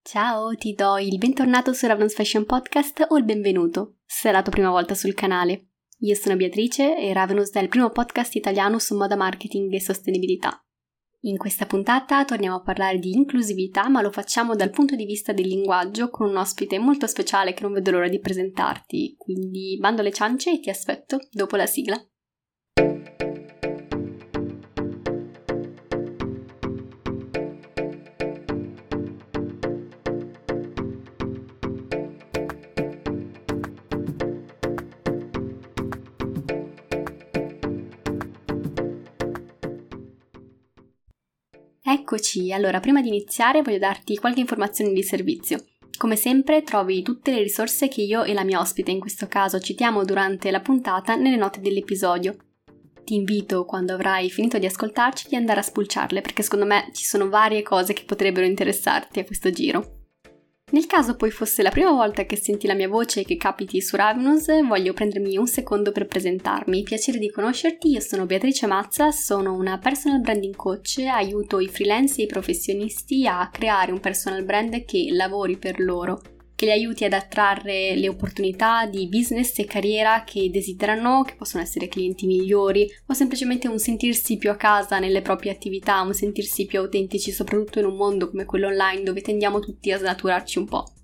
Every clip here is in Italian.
Ciao, ti do il bentornato su Ravenous Fashion Podcast o il benvenuto, se è la tua prima volta sul canale. Io sono Beatrice e Ravenous è il primo podcast italiano su moda, marketing e sostenibilità. In questa puntata torniamo a parlare di inclusività, ma lo facciamo dal punto di vista del linguaggio con un ospite molto speciale che non vedo l'ora di presentarti, quindi bando alle ciance e ti aspetto dopo la sigla. Eccoci, allora prima di iniziare voglio darti qualche informazione di servizio. Come sempre trovi tutte le risorse che io e la mia ospite in questo caso citiamo durante la puntata nelle note dell'episodio. Ti invito, quando avrai finito di ascoltarci, di andare a spulciarle perché secondo me ci sono varie cose che potrebbero interessarti a questo giro. Nel caso poi fosse la prima volta che senti la mia voce e che capiti su Ravenous, voglio prendermi un secondo per presentarmi. Piacere di conoscerti, io sono Beatrice Mazza, sono una personal branding coach, aiuto i freelance e i professionisti a creare un personal brand che lavori per loro, che li aiuti ad attrarre le opportunità di business e carriera che desiderano, che possono essere clienti migliori o semplicemente un sentirsi più a casa nelle proprie attività, un sentirsi più autentici, soprattutto in un mondo come quello online dove tendiamo tutti a snaturarci un po'.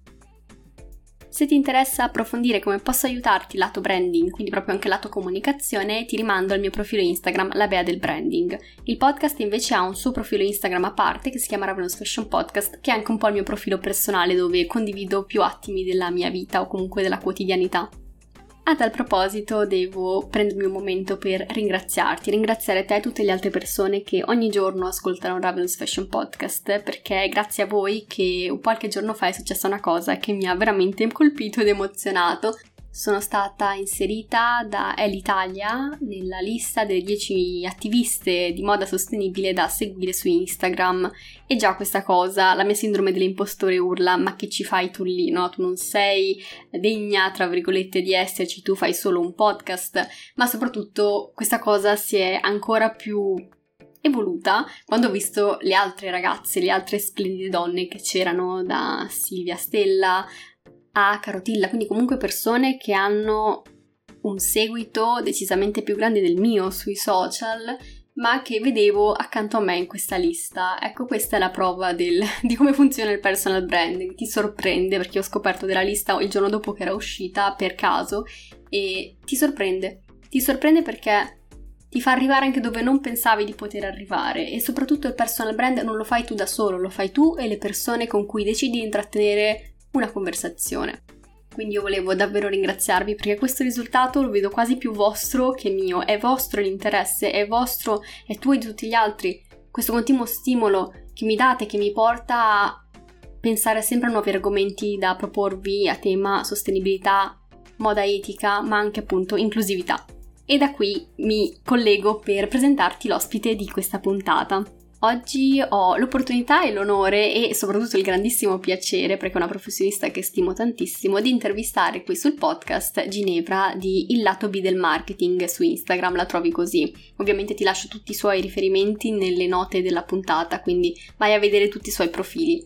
Se ti interessa approfondire come posso aiutarti lato branding, quindi proprio anche lato comunicazione, ti rimando al mio profilo Instagram, La Bea del Branding. Il podcast invece ha un suo profilo Instagram a parte che si chiama Ravenous Fashion Podcast, che è anche un po' il mio profilo personale dove condivido più attimi della mia vita o comunque della quotidianità. A tal proposito devo prendermi un momento per ringraziare te e tutte le altre persone che ogni giorno ascoltano Ravenous Fashion Podcast, perché è grazie a voi che qualche giorno fa è successa una cosa che mi ha veramente colpito ed emozionato. Sono stata inserita da Elle Italia nella lista delle 10 attiviste di moda sostenibile da seguire su Instagram e già questa cosa, la mia sindrome dell'impostore urla: ma che ci fai tu lì, no? Tu non sei degna, tra virgolette, di esserci, tu fai solo un podcast, ma soprattutto questa cosa si è ancora più evoluta quando ho visto le altre ragazze, le altre splendide donne che c'erano, da Silvia Stella a Carotilla, quindi comunque persone che hanno un seguito decisamente più grande del mio sui social, ma che vedevo accanto a me in questa lista. Ecco, questa è la prova di come funziona il personal branding. Ti sorprende, perché ho scoperto della lista il giorno dopo che era uscita per caso, e ti sorprende perché ti fa arrivare anche dove non pensavi di poter arrivare, e soprattutto il personal brand non lo fai tu da solo, lo fai tu e le persone con cui decidi di intrattenere una conversazione. Quindi io volevo davvero ringraziarvi perché questo risultato lo vedo quasi più vostro che mio. È vostro l'interesse, è vostro, è tuo e di tutti gli altri. Questo continuo stimolo che mi date, che mi porta a pensare sempre a nuovi argomenti da proporvi a tema sostenibilità, moda etica, ma anche appunto inclusività. E da qui mi collego per presentarti l'ospite di questa puntata. Oggi ho l'opportunità e l'onore e soprattutto il grandissimo piacere, perché è una professionista che stimo tantissimo, di intervistare qui sul podcast Ginevra di Il Lato B del Marketing su Instagram, la trovi così. Ovviamente ti lascio tutti i suoi riferimenti nelle note della puntata, quindi vai a vedere tutti i suoi profili.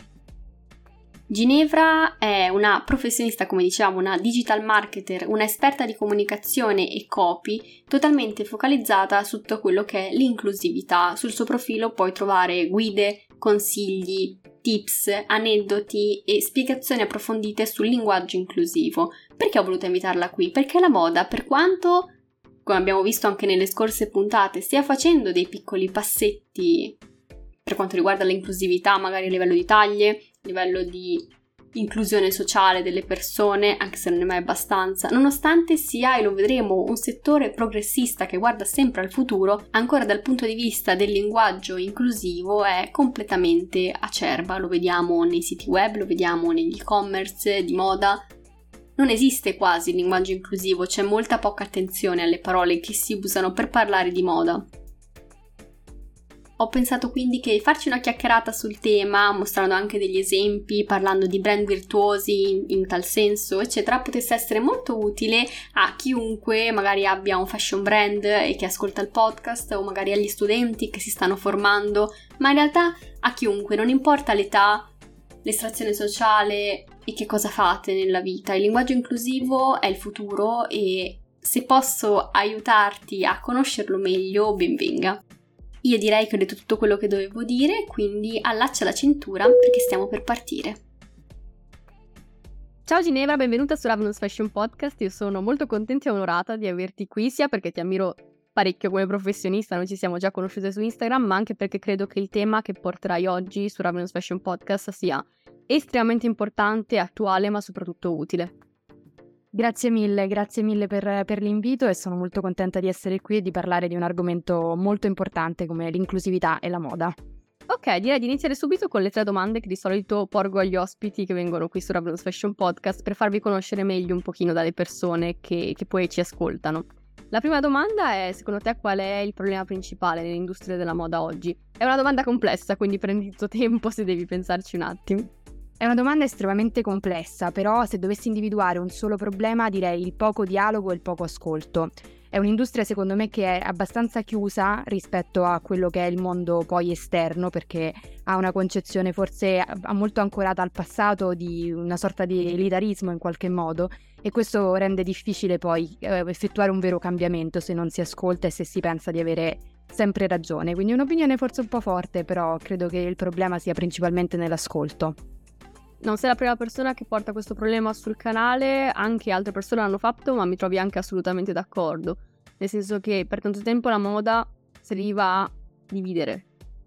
Ginevra è una professionista, come dicevamo, una digital marketer, una esperta di comunicazione e copy, totalmente focalizzata su tutto quello che è l'inclusività. Sul suo profilo puoi trovare guide, consigli, tips, aneddoti e spiegazioni approfondite sul linguaggio inclusivo. Perché ho voluto invitarla qui? Perché la moda, per quanto, come abbiamo visto anche nelle scorse puntate, stia facendo dei piccoli passetti per quanto riguarda l'inclusività, magari a livello di taglie, a livello di inclusione sociale delle persone, anche se non è mai abbastanza, nonostante sia, e lo vedremo, un settore progressista che guarda sempre al futuro, ancora dal punto di vista del linguaggio inclusivo è completamente acerba. Lo vediamo nei siti web, lo vediamo negli e-commerce di moda. Non esiste quasi il linguaggio inclusivo, c'è molta poca attenzione alle parole che si usano per parlare di moda. Ho pensato quindi che farci una chiacchierata sul tema, mostrando anche degli esempi, parlando di brand virtuosi in tal senso, eccetera, potesse essere molto utile a chiunque magari abbia un fashion brand e che ascolta il podcast, o magari agli studenti che si stanno formando, ma in realtà a chiunque, non importa l'età, l'estrazione sociale e che cosa fate nella vita. Il linguaggio inclusivo è il futuro e se posso aiutarti a conoscerlo meglio, ben venga. Io direi che ho detto tutto quello che dovevo dire, quindi allaccia la cintura perché stiamo per partire. Ciao Ginevra, benvenuta su Ravenous Fashion Podcast. Io sono molto contenta e onorata di averti qui, sia perché ti ammiro parecchio come professionista, noi ci siamo già conosciute su Instagram, ma anche perché credo che il tema che porterai oggi su Ravenous Fashion Podcast sia estremamente importante, attuale, ma soprattutto utile. Grazie mille per l'invito e sono molto contenta di essere qui e di parlare di un argomento molto importante come l'inclusività e la moda. Ok, direi di iniziare subito con le 3 domande che di solito porgo agli ospiti che vengono qui su Ravenous Fashion Podcast per farvi conoscere meglio un pochino dalle persone che poi ci ascoltano. La prima domanda è, secondo te, qual è il problema principale nell'industria della moda oggi? È una domanda complessa, quindi prendi il tuo tempo se devi pensarci un attimo. È una domanda estremamente complessa, però se dovessi individuare un solo problema direi il poco dialogo e il poco ascolto. È un'industria secondo me che è abbastanza chiusa rispetto a quello che è il mondo poi esterno, perché ha una concezione forse molto ancorata al passato di una sorta di elitarismo in qualche modo, e questo rende difficile poi effettuare un vero cambiamento se non si ascolta e se si pensa di avere sempre ragione. Quindi un'opinione forse un po' forte, però credo che il problema sia principalmente nell'ascolto. Non sei la prima persona che porta questo problema sul canale, anche altre persone l'hanno fatto, ma mi trovi anche assolutamente d'accordo. Nel senso che per tanto tempo la moda serviva a dividere.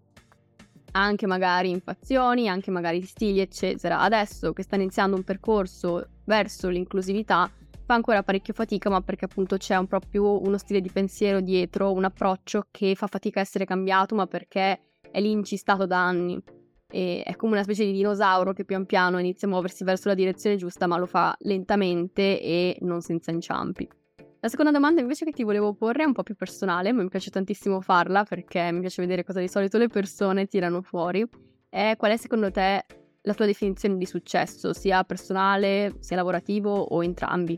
Anche magari in fazioni, anche magari stili, eccetera. Adesso che sta iniziando un percorso verso l'inclusività, fa ancora parecchio fatica, ma perché appunto c'è proprio uno stile di pensiero dietro, un approccio che fa fatica a essere cambiato, ma perché è lì incistato da anni. E è come una specie di dinosauro che pian piano inizia a muoversi verso la direzione giusta, ma lo fa lentamente e non senza inciampi. La seconda domanda invece che ti volevo porre è un po' più personale, ma mi piace tantissimo farla perché mi piace vedere cosa di solito le persone tirano fuori. È qual è secondo te la tua definizione di successo, sia personale, sia lavorativo o entrambi?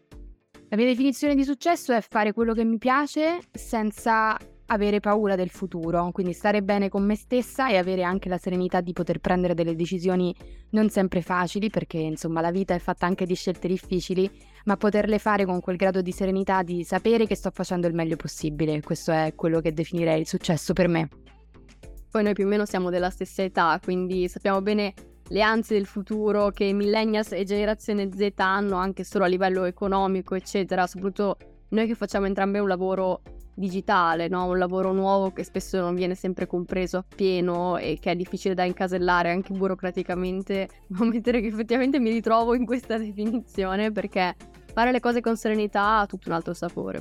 La mia definizione di successo è fare quello che mi piace senza avere paura del futuro, quindi stare bene con me stessa e avere anche la serenità di poter prendere delle decisioni non sempre facili, perché insomma la vita è fatta anche di scelte difficili, ma poterle fare con quel grado di serenità di sapere che sto facendo il meglio possibile. Questo è quello che definirei il successo per me. Poi noi più o meno siamo della stessa età, quindi sappiamo bene le ansie del futuro che millennials e generazione Z hanno anche solo a livello economico, eccetera, soprattutto noi che facciamo entrambe un lavoro digitale, no? Un lavoro nuovo che spesso non viene sempre compreso appieno e che è difficile da incasellare anche burocraticamente. Devo ammettere che effettivamente mi ritrovo in questa definizione, perché fare le cose con serenità ha tutto un altro sapore.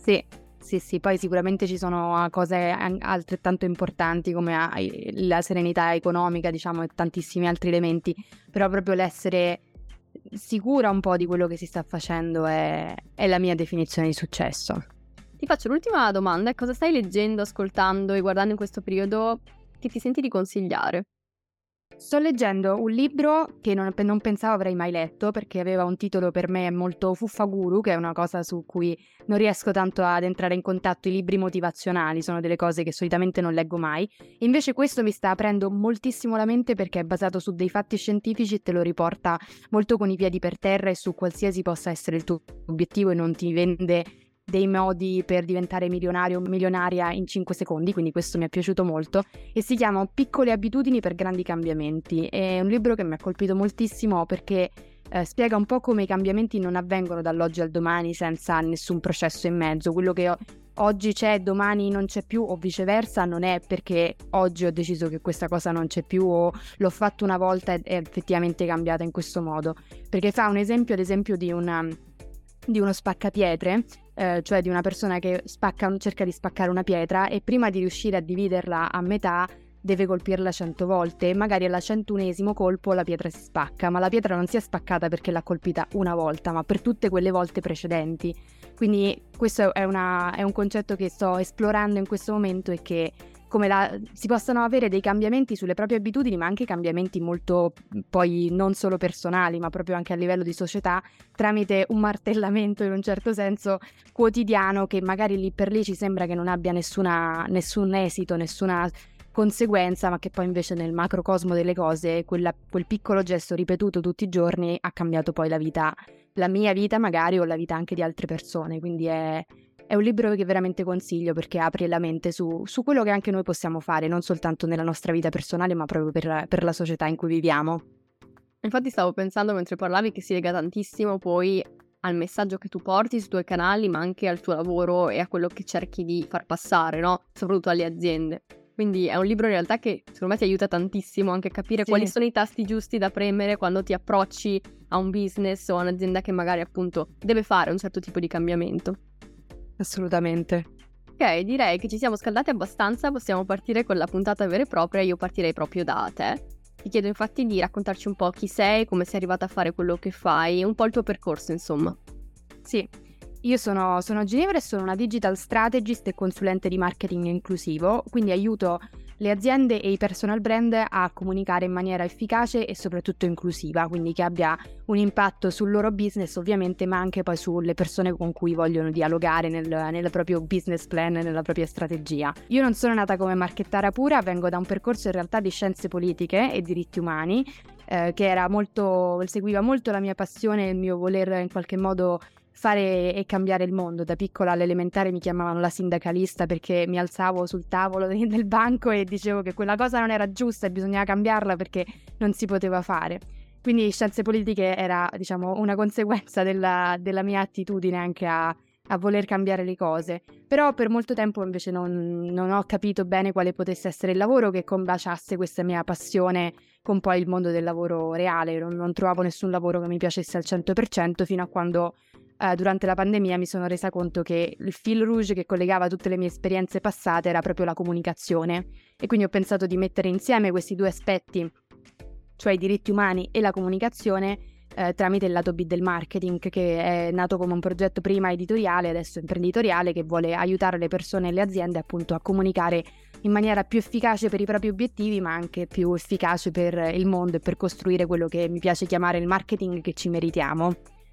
Sì, poi sicuramente ci sono cose altrettanto importanti come la serenità economica, diciamo, e tantissimi altri elementi, però proprio l'essere sicura un po' di quello che si sta facendo è la mia definizione di successo. Ti faccio l'ultima domanda: cosa stai leggendo, ascoltando e guardando in questo periodo che ti senti di consigliare? Sto leggendo un libro che non pensavo avrei mai letto, perché aveva un titolo per me molto fuffaguru, che è una cosa su cui non riesco tanto ad entrare in contatto. I libri motivazionali sono delle cose che solitamente non leggo mai. Invece questo mi sta aprendo moltissimo la mente, perché è basato su dei fatti scientifici e te lo riporta molto con i piedi per terra e su qualsiasi possa essere il tuo obiettivo, e non ti vende dei modi per diventare milionario o milionaria in 5 secondi, quindi questo mi è piaciuto molto, e si chiama Piccole abitudini per grandi cambiamenti. È un libro che mi ha colpito moltissimo perché spiega un po' come i cambiamenti non avvengono dall'oggi al domani senza nessun processo in mezzo. Quello che oggi c'è, domani non c'è più, o viceversa, non è perché oggi ho deciso che questa cosa non c'è più o l'ho fatto una volta e è effettivamente cambiata in questo modo, perché fa un esempio, ad esempio, di uno spaccapietre, cioè di una persona che cerca di spaccare una pietra e prima di riuscire a dividerla a metà deve colpirla 100 volte, e magari al 101esimo colpo la pietra si spacca, ma la pietra non si è spaccata perché l'ha colpita una volta, ma per tutte quelle volte precedenti. Quindi questo è un concetto che sto esplorando in questo momento, e che si possano avere dei cambiamenti sulle proprie abitudini, ma anche cambiamenti molto poi non solo personali, ma proprio anche a livello di società, tramite un martellamento in un certo senso quotidiano, che magari lì per lì ci sembra che non abbia nessun esito, nessuna conseguenza, ma che poi invece nel macrocosmo delle cose quel piccolo gesto ripetuto tutti i giorni ha cambiato poi la mia vita magari, o la vita anche di altre persone. Quindi è un libro che veramente consiglio, perché apre la mente su quello che anche noi possiamo fare, non soltanto nella nostra vita personale, ma proprio per la società in cui viviamo. Infatti stavo pensando mentre parlavi che si lega tantissimo poi al messaggio che tu porti sui tuoi canali, ma anche al tuo lavoro e a quello che cerchi di far passare, no? Soprattutto alle aziende. Quindi è un libro in realtà che secondo me ti aiuta tantissimo anche a capire Sì. quali sono i tasti giusti da premere quando ti approcci a un business o a un'azienda che magari appunto deve fare un certo tipo di cambiamento. Assolutamente. Ok, direi che ci siamo scaldati abbastanza, possiamo partire con la puntata vera e propria. Io partirei proprio da te. Ti chiedo infatti di raccontarci un po' chi sei, come sei arrivata a fare quello che fai, un po' il tuo percorso, insomma. Sì, io sono Ginevra e sono una digital strategist e consulente di marketing inclusivo, quindi aiuto le aziende e i personal brand a comunicare in maniera efficace e soprattutto inclusiva, quindi che abbia un impatto sul loro business ovviamente, ma anche poi sulle persone con cui vogliono dialogare nel proprio business plan, nella propria strategia. Io non sono nata come marchettara pura, vengo da un percorso in realtà di scienze politiche e diritti umani, che seguiva molto la mia passione e il mio voler in qualche modo fare e cambiare il mondo. Da piccola all'elementare mi chiamavano la sindacalista perché mi alzavo sul tavolo del banco e dicevo che quella cosa non era giusta e bisognava cambiarla perché non si poteva fare. Quindi scienze politiche era, diciamo, una conseguenza della mia attitudine anche a voler cambiare le cose. Però per molto tempo invece non ho capito bene quale potesse essere il lavoro che combaciasse questa mia passione con poi il mondo del lavoro reale. Non trovavo nessun lavoro che mi piacesse al 100% fino a quando durante la pandemia mi sono resa conto che il fil rouge che collegava tutte le mie esperienze passate era proprio la comunicazione, e quindi ho pensato di mettere insieme questi due aspetti, cioè i diritti umani e la comunicazione, tramite il lato B del marketing, che è nato come un progetto prima editoriale, adesso imprenditoriale, che vuole aiutare le persone e le aziende appunto a comunicare in maniera più efficace per i propri obiettivi, ma anche più efficace per il mondo e per costruire quello che mi piace chiamare il marketing che ci meritiamo.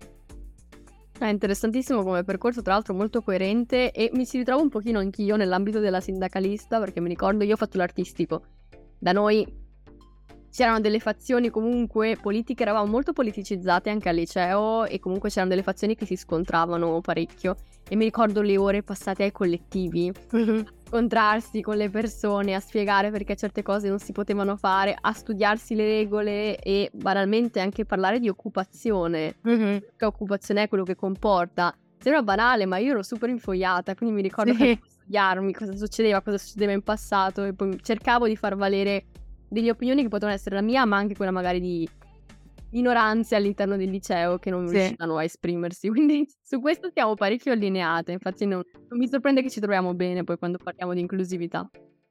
È interessantissimo come percorso, tra l'altro molto coerente, e mi ci ritrovo un pochino anch'io nell'ambito della sindacalista, perché mi ricordo io ho fatto l'artistico. Da noi c'erano delle fazioni comunque politiche, eravamo molto politicizzate anche al liceo e comunque c'erano delle fazioni che si scontravano parecchio, e mi ricordo le ore passate ai collettivi, a scontrarsi con le persone, a spiegare perché certe cose non si potevano fare, a studiarsi le regole e banalmente anche parlare di occupazione. Che occupazione è, quello che comporta. Sembra banale, ma io ero super infogliata, quindi mi ricordo che studiarmi cosa succedeva in passato, e poi cercavo di far valere delle opinioni che potevano essere la mia, ma anche quella magari di ignoranze all'interno del liceo che non riuscivano a esprimersi. Quindi su questo siamo parecchio allineate, infatti non mi sorprende che ci troviamo bene poi quando parliamo di inclusività.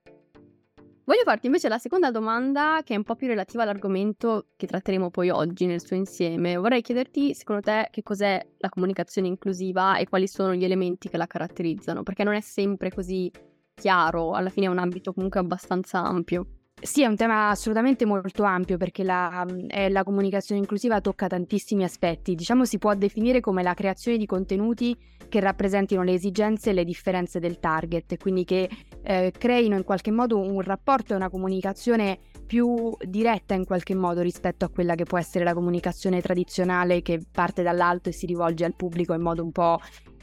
Voglio farti invece la seconda domanda, che è un po' più relativa all'argomento che tratteremo poi oggi nel suo insieme. Vorrei chiederti, secondo te, che cos'è la comunicazione inclusiva e quali sono gli elementi che la caratterizzano, perché non è sempre così chiaro, alla fine è un ambito comunque abbastanza ampio. Sì, è un tema assolutamente molto ampio, perché la comunicazione inclusiva tocca tantissimi aspetti. Diciamo, si può definire come la creazione di contenuti che rappresentino le esigenze e le differenze del target, quindi che creino in qualche modo un rapporto e una comunicazione più diretta in qualche modo rispetto a quella che può essere la comunicazione tradizionale, che parte dall'alto e si rivolge al pubblico in modo un po'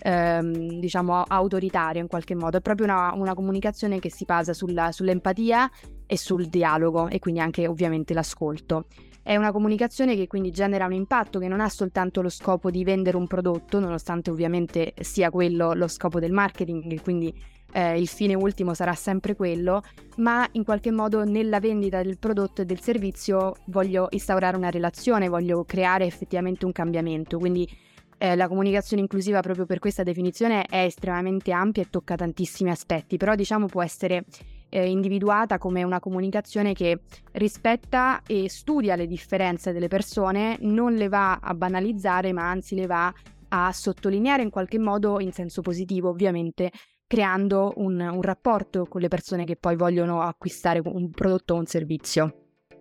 diciamo autoritario in qualche modo. È proprio una comunicazione che si basa sull'empatia e sul dialogo, e quindi anche ovviamente l'ascolto. È una comunicazione che quindi genera un impatto che non ha soltanto lo scopo di vendere un prodotto, nonostante ovviamente sia quello lo scopo del marketing, e quindi il fine ultimo sarà sempre quello, ma in qualche modo nella vendita del prodotto e del servizio voglio instaurare una relazione, voglio creare effettivamente un cambiamento. Quindi la comunicazione inclusiva, proprio per questa definizione, è estremamente ampia e tocca tantissimi aspetti, però diciamo può essere individuata come una comunicazione che rispetta e studia le differenze delle persone, non le va a banalizzare, ma anzi le va a sottolineare in qualche modo in senso positivo, ovviamente, creando un rapporto con le persone che poi vogliono acquistare un prodotto o un servizio.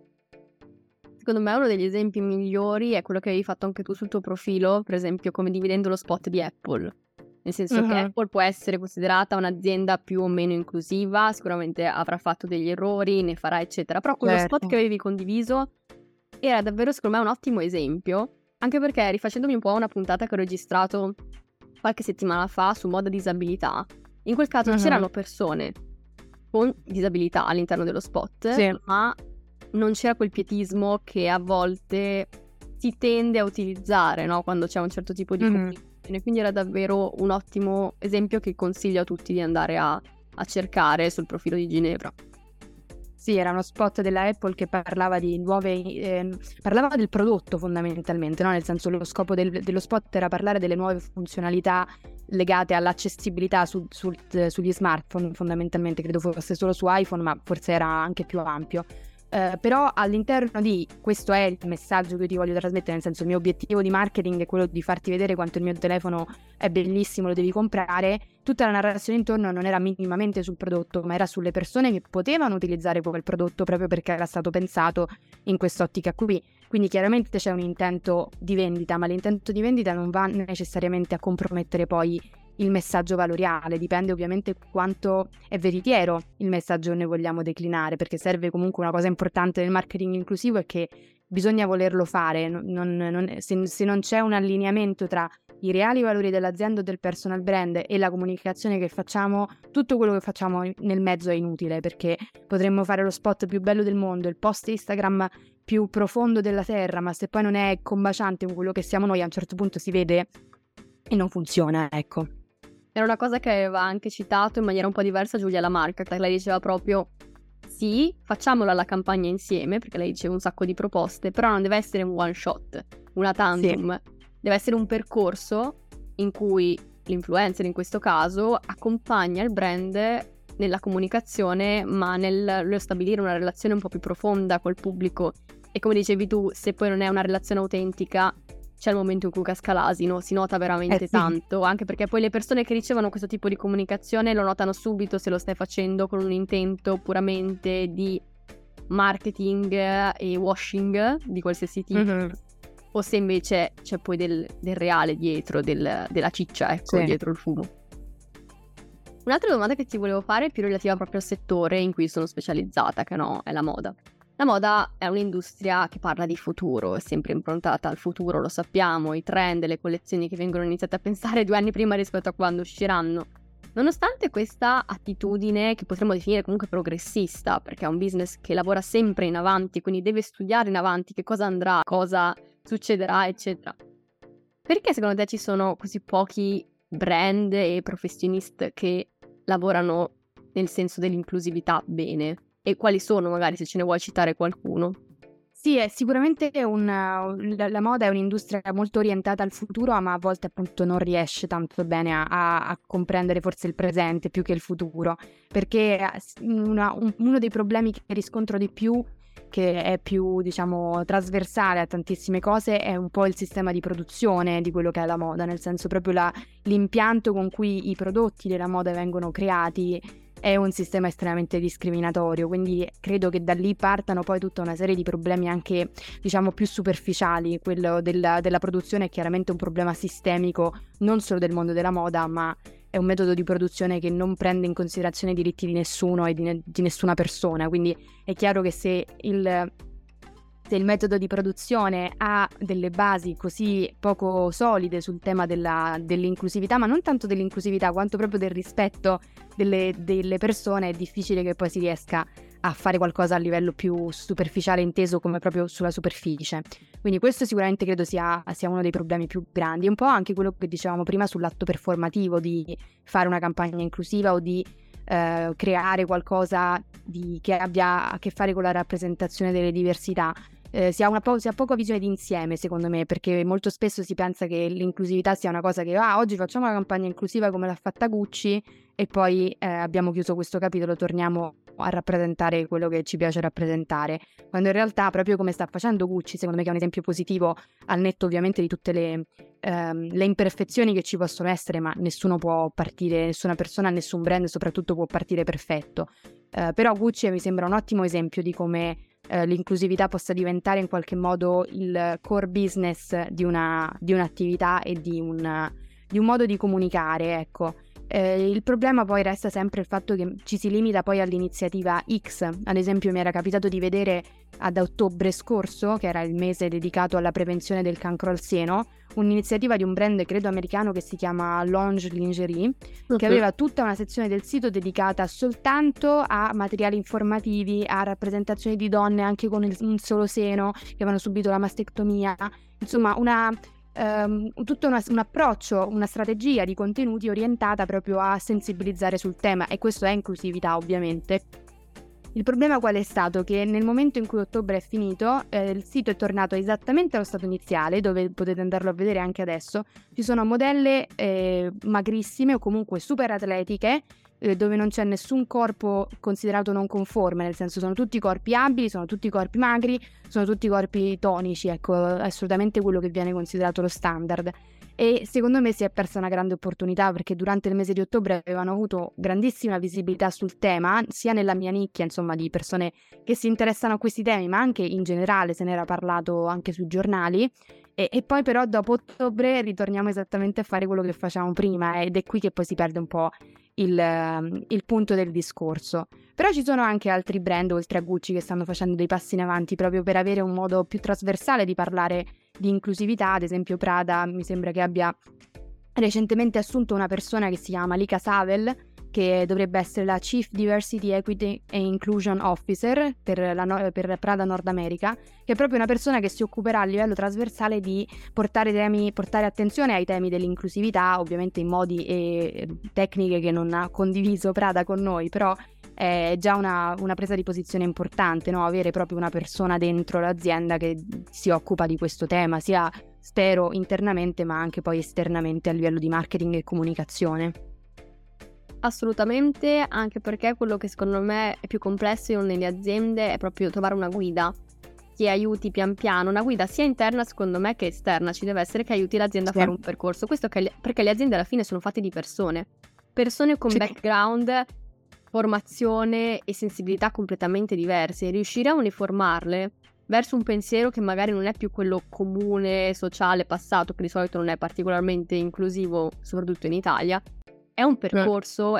Secondo me uno degli esempi migliori è quello che avevi fatto anche tu sul tuo profilo, per esempio come dividendo lo spot di Apple. nel senso che Apple può essere considerata un'azienda più o meno inclusiva, sicuramente avrà fatto degli errori, ne farà eccetera, però quello spot che avevi condiviso era davvero secondo me un ottimo esempio, anche perché rifacendomi un po' una puntata che ho registrato qualche settimana fa su moda disabilità, in quel caso c'erano persone con disabilità all'interno dello spot, ma non c'era quel pietismo che a volte si tende a utilizzare, no? Quando c'è un certo tipo di comunicazione, quindi era davvero un ottimo esempio che consiglio a tutti di andare a cercare sul profilo di Ginevra. Sì, era uno spot della Apple che parlava di parlava del prodotto fondamentalmente, no? Nel senso, lo scopo dello spot era parlare delle nuove funzionalità legate all'accessibilità sugli smartphone, fondamentalmente credo fosse solo su iPhone, ma forse era anche più ampio. Però all'interno di questo è il messaggio che io ti voglio trasmettere, nel senso, il mio obiettivo di marketing è quello di farti vedere quanto il mio telefono è bellissimo, lo devi comprare. Tutta la narrazione intorno non era minimamente sul prodotto, ma era sulle persone che potevano utilizzare quel prodotto proprio perché era stato pensato in quest'ottica qui. Quindi chiaramente c'è un intento di vendita, ma l'intento di vendita non va necessariamente a compromettere poi il messaggio valoriale, dipende ovviamente quanto è veritiero il messaggio che noi vogliamo declinare, perché serve comunque una cosa importante del marketing inclusivo è che bisogna volerlo fare, se non c'è un allineamento tra i reali valori dell'azienda o del personal brand e la comunicazione che facciamo, tutto quello che facciamo nel mezzo è inutile, perché potremmo fare lo spot più bello del mondo, il post Instagram più profondo della terra, ma se poi non è combaciante con quello che siamo noi, a un certo punto si vede e non funziona, ecco. Era una cosa che aveva anche citato in maniera un po' diversa Giulia Lamarca, che lei diceva proprio sì, facciamola la campagna insieme, perché lei diceva un sacco di proposte, però non deve essere un one shot, una tantum, deve essere un percorso in cui l'influencer in questo caso accompagna il brand nella comunicazione, ma nello stabilire una relazione un po' più profonda col pubblico. E come dicevi tu, se poi non è una relazione autentica, c'è il momento in cui casca l'asino, si nota veramente tanto, anche perché poi le persone che ricevono questo tipo di comunicazione lo notano subito se lo stai facendo con un intento puramente di marketing e washing di qualsiasi tipo, o se invece c'è poi del reale dietro, della ciccia, ecco, dietro il fumo. Un'altra domanda che ti volevo fare è più relativa proprio al settore in cui sono specializzata, che no, è la moda. La moda è un'industria che parla di futuro, è sempre improntata al futuro, lo sappiamo, i trend, le collezioni che vengono iniziate a pensare 2 anni prima rispetto a quando usciranno. Nonostante questa attitudine, che potremmo definire comunque progressista, perché è un business che lavora sempre in avanti, quindi deve studiare in avanti che cosa andrà, cosa succederà, eccetera. Perché secondo te ci sono così pochi brand e professionisti che lavorano nel senso dell'inclusività bene? E quali sono, magari, se ce ne vuoi citare qualcuno? Sì, è sicuramente la moda è un'industria molto orientata al futuro, ma a volte appunto non riesce tanto bene a comprendere forse il presente più che il futuro, perché uno dei problemi che riscontro di più, che è più, diciamo, trasversale a tantissime cose, è un po' il sistema di produzione di quello che è la moda, nel senso proprio l'impianto con cui i prodotti della moda vengono creati è un sistema estremamente discriminatorio, quindi credo che da lì partano poi tutta una serie di problemi anche, diciamo, più superficiali. Quello della produzione è chiaramente un problema sistemico non solo del mondo della moda, ma è un metodo di produzione che non prende in considerazione i diritti di nessuno e di nessuna persona, quindi è chiaro che se il metodo di produzione ha delle basi così poco solide sul tema dell'inclusività, ma non tanto dell'inclusività quanto proprio del rispetto delle persone, è difficile che poi si riesca a fare qualcosa a livello più superficiale, inteso come proprio sulla superficie. Quindi questo sicuramente credo sia uno dei problemi più grandi. Un po' anche quello che dicevamo prima sull'atto performativo di fare una campagna inclusiva o di creare qualcosa che abbia a che fare con la rappresentazione delle diversità. Si ha poca visione d'insieme, secondo me, perché molto spesso si pensa che l'inclusività sia una cosa che oggi facciamo una campagna inclusiva come l'ha fatta Gucci e poi abbiamo chiuso questo capitolo, torniamo a rappresentare quello che ci piace rappresentare, quando in realtà, proprio come sta facendo Gucci, secondo me, che è un esempio positivo, al netto ovviamente di tutte le imperfezioni che ci possono essere, ma nessuno può partire, nessuna persona, nessun brand soprattutto può partire perfetto, però Gucci mi sembra un ottimo esempio di come l'inclusività possa diventare in qualche modo il core business di un'attività e di un modo di comunicare, ecco. Il problema poi resta sempre il fatto che ci si limita poi all'iniziativa X. Ad esempio mi era capitato di vedere ad ottobre scorso, che era il mese dedicato alla prevenzione del cancro al seno, un'iniziativa di un brand credo americano che si chiama Lounge Lingerie, che aveva tutta una sezione del sito dedicata soltanto a materiali informativi, a rappresentazioni di donne anche con un solo seno che avevano subito la mastectomia, insomma tutto un approccio, una strategia di contenuti orientata proprio a sensibilizzare sul tema, e questo è inclusività ovviamente. Il problema qual è stato? Che nel momento in cui ottobre è finito, il sito è tornato esattamente allo stato iniziale, dove potete andarlo a vedere anche adesso. Ci sono modelle magrissime o comunque super atletiche, dove non c'è nessun corpo considerato non conforme, nel senso sono tutti corpi abili, sono tutti corpi magri, sono tutti corpi tonici, ecco, assolutamente quello che viene considerato lo standard. E secondo me si è persa una grande opportunità, perché durante il mese di ottobre avevano avuto grandissima visibilità sul tema, sia nella mia nicchia, insomma, di persone che si interessano a questi temi, ma anche in generale se ne era parlato anche sui giornali. E poi però dopo ottobre ritorniamo esattamente a fare quello che facevamo prima, ed è qui che poi si perde un po' il punto del discorso. Però ci sono anche altri brand oltre a Gucci che stanno facendo dei passi in avanti proprio per avere un modo più trasversale di parlare di inclusività. Ad esempio Prada mi sembra che abbia recentemente assunto una persona che si chiama Malika Savel, che dovrebbe essere la Chief Diversity, Equity and Inclusion Officer per Prada Nord America, che è proprio una persona che si occuperà a livello trasversale di portare attenzione ai temi dell'inclusività, ovviamente in modi e tecniche che non ha condiviso Prada con noi, però è già una presa di posizione importante, no? Avere proprio una persona dentro l'azienda che si occupa di questo tema, sia spero internamente ma anche poi esternamente a livello di marketing e comunicazione. Assolutamente, anche perché quello che secondo me è più complesso nelle aziende è proprio trovare una guida che aiuti pian piano, una guida sia interna secondo me che esterna, ci deve essere, che aiuti l'azienda a fare un percorso. Questo perché le aziende alla fine sono fatte di persone con background, formazione e sensibilità completamente diverse, e riuscire a uniformarle verso un pensiero che magari non è più quello comune, sociale, passato, che di solito non è particolarmente inclusivo, soprattutto in Italia. È un percorso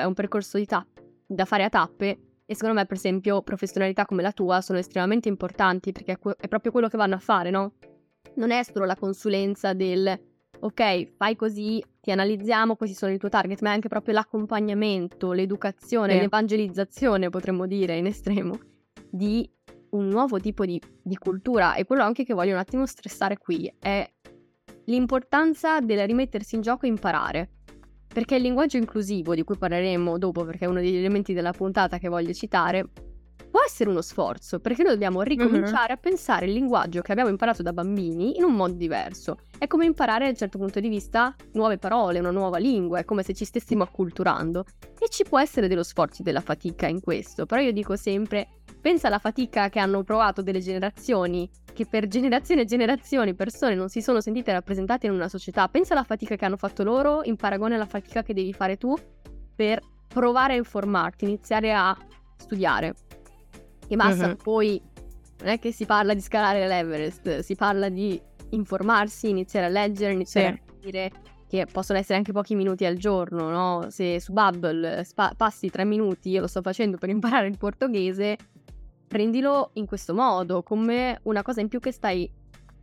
da fare a tappe, e secondo me, per esempio, professionalità come la tua sono estremamente importanti, perché è proprio quello che vanno a fare, no? Non è solo la consulenza del ok, fai così, ti analizziamo, questi sono i tuoi target, ma è anche proprio l'accompagnamento, l'educazione, l'evangelizzazione, potremmo dire in estremo, di un nuovo tipo di cultura. E quello anche che voglio un attimo stressare qui è l'importanza del rimettersi in gioco e imparare. Perché il linguaggio inclusivo, di cui parleremo dopo perché è uno degli elementi della puntata che voglio citare, può essere uno sforzo, perché noi dobbiamo ricominciare a pensare il linguaggio che abbiamo imparato da bambini in un modo diverso. È come imparare, da un certo punto di vista, nuove parole, una nuova lingua, è come se ci stessimo acculturando. E ci può essere dello sforzo e della fatica in questo, però io dico sempre, pensa alla fatica che hanno provato delle generazioni, che per generazioni e generazioni persone non si sono sentite rappresentate in una società. Pensa alla fatica che hanno fatto loro in paragone alla fatica che devi fare tu per provare a informarti, iniziare a studiare. E basta, poi non è che si parla di scalare l'Everest, si parla di informarsi, iniziare a leggere, iniziare a capire che possono essere anche pochi minuti al giorno, no? Se su Babbel passi 3 minuti, io lo sto facendo per imparare il portoghese, prendilo in questo modo, come una cosa in più che stai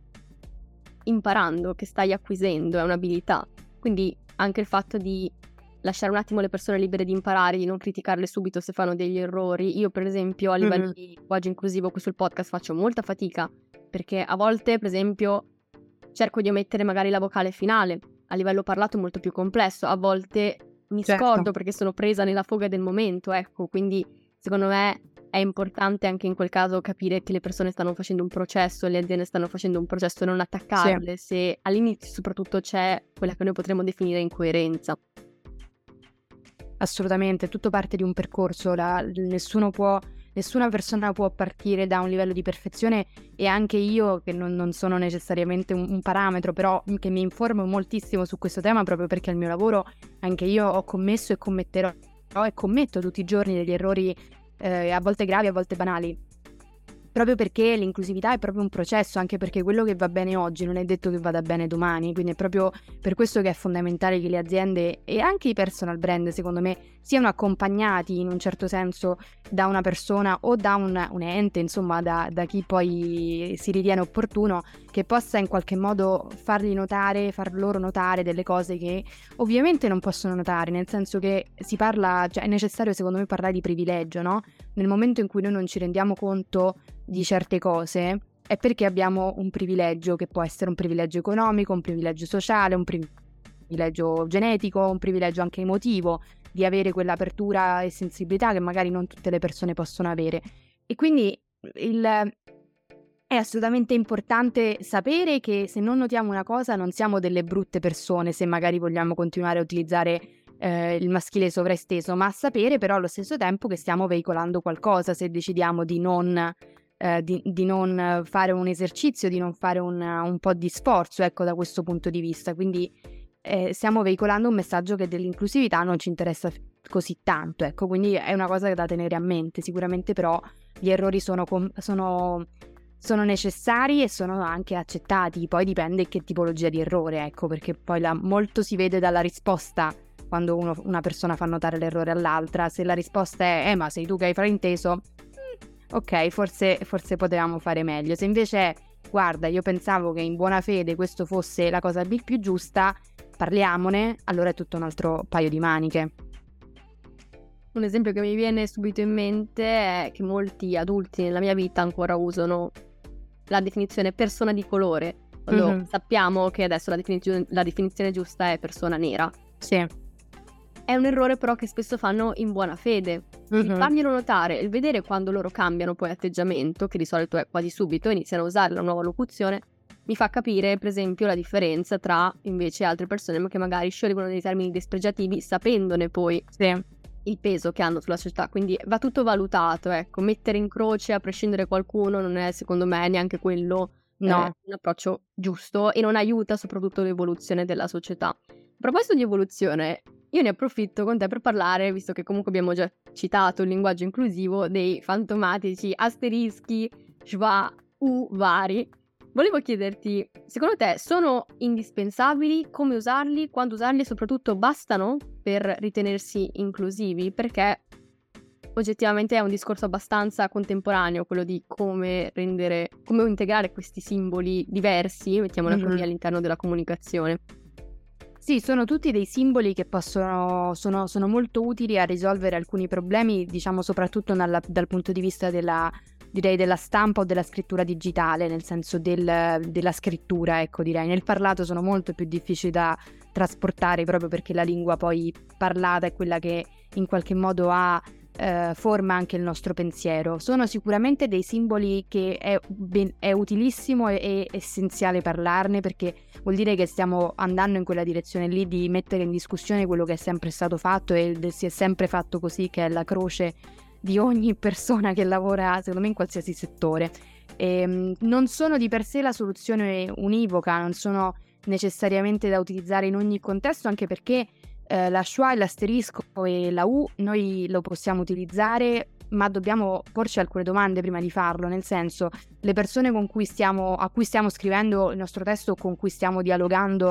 imparando, che stai acquisendo, è un'abilità. Quindi anche il fatto di lasciare un attimo le persone libere di imparare, di non criticarle subito se fanno degli errori. Io per esempio a livello di linguaggio inclusivo qui sul podcast faccio molta fatica, perché a volte per esempio cerco di omettere magari la vocale finale. A livello parlato è molto più complesso, a volte mi scordo perché sono presa nella foga del momento, ecco. Quindi secondo me è importante anche in quel caso capire che le persone stanno facendo un processo, le aziende stanno facendo un processo, e non attaccarle se all'inizio soprattutto c'è quella che noi potremmo definire incoerenza. Assolutamente, tutto parte di un percorso, nessuna persona può partire da un livello di perfezione, e anche io che non sono necessariamente un parametro, però che mi informo moltissimo su questo tema proprio perché al mio lavoro anche io ho commesso e commetterò e commetto tutti i giorni degli errori a volte gravi, a volte banali. proprio perché l'inclusività è proprio un processo, anche perché quello che va bene oggi non è detto che vada bene domani, quindi è proprio per questo che è fondamentale che le aziende e anche i personal brand, secondo me, siano accompagnati in un certo senso da una persona o da un ente, insomma da chi poi si ritiene opportuno, che possa in qualche modo far loro notare delle cose che ovviamente non possono notare, nel senso che si parla, cioè è necessario secondo me parlare di privilegio, no? Nel momento in cui noi non ci rendiamo conto di certe cose è perché abbiamo un privilegio che può essere un privilegio economico, un privilegio sociale, un privilegio genetico, un privilegio anche emotivo, di avere quell'apertura e sensibilità che magari non tutte le persone possono avere. E quindi è assolutamente importante sapere che se non notiamo una cosa non siamo delle brutte persone se magari vogliamo continuare a utilizzare il maschile sovraesteso, ma sapere però allo stesso tempo che stiamo veicolando qualcosa se decidiamo di non fare un esercizio, di non fare un po' di sforzo, ecco, da questo punto di vista. Quindi stiamo veicolando un messaggio che dell'inclusività non ci interessa così tanto, ecco, quindi è una cosa da tenere a mente. Sicuramente però gli errori sono necessari e sono anche accettati, poi dipende che tipologia di errore, ecco, perché poi molto si vede dalla risposta quando una persona fa notare l'errore all'altra. Se la risposta è ma sei tu che hai frainteso, ok, forse potevamo fare meglio. Se invece è guarda, io pensavo che in buona fede questo fosse la cosa più giusta, parliamone, allora è tutto un altro paio di maniche. Un esempio che mi viene subito in mente è che molti adulti nella mia vita ancora usano la definizione persona di colore, quando sappiamo che adesso la definizione giusta è persona nera. Sì. È un errore però che spesso fanno in buona fede. Il farglielo notare, il vedere quando loro cambiano poi atteggiamento, che di solito è quasi subito, iniziano a usare la nuova locuzione, mi fa capire per esempio la differenza tra invece altre persone che magari sciolgono dei termini dispregiativi sapendone poi il peso che hanno sulla società. Quindi va tutto valutato, ecco, mettere in croce a prescindere qualcuno non è secondo me neanche quello un approccio giusto e non aiuta soprattutto l'evoluzione della società. A proposito di evoluzione, io ne approfitto con te per parlare, visto che comunque abbiamo già citato il linguaggio inclusivo, dei fantomatici asterischi, schwa, vari. Volevo chiederti, secondo te sono indispensabili? Come usarli? Quando usarli? E soprattutto bastano per ritenersi inclusivi? Perché oggettivamente è un discorso abbastanza contemporaneo quello di come integrare questi simboli diversi, mettiamola così, all'interno della comunicazione. Sì, sono tutti dei simboli che sono molto utili a risolvere alcuni problemi, diciamo soprattutto dal punto di vista della stampa o della scrittura digitale, nel senso della scrittura, ecco, direi. Nel parlato sono molto più difficili da trasportare proprio perché la lingua poi parlata è quella che in qualche modo forma anche il nostro pensiero. Sono sicuramente dei simboli che è utilissimo e essenziale parlarne, perché vuol dire che stiamo andando in quella direzione lì di mettere in discussione quello che è sempre stato fatto e si è sempre fatto così, che è la croce di ogni persona che lavora, secondo me, in qualsiasi settore. Non sono di per sé la soluzione univoca, non sono necessariamente da utilizzare in ogni contesto, anche perché la schwa e l'asterisco e la U noi lo possiamo utilizzare, ma dobbiamo porci alcune domande prima di farlo, nel senso, le persone a cui stiamo scrivendo il nostro testo, con cui stiamo dialogando,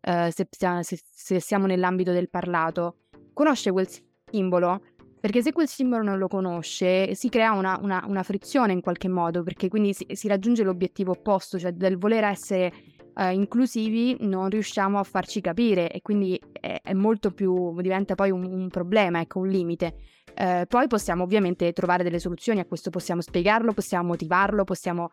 se siamo nell'ambito del parlato, conosce quel simbolo? Perché se quel simbolo non lo conosce si crea una frizione in qualche modo, perché quindi si raggiunge l'obiettivo opposto, cioè del voler essere inclusivi non riusciamo a farci capire e quindi è molto più, diventa poi un problema, ecco, un limite. Poi possiamo ovviamente trovare delle soluzioni a questo, possiamo spiegarlo, possiamo motivarlo, possiamo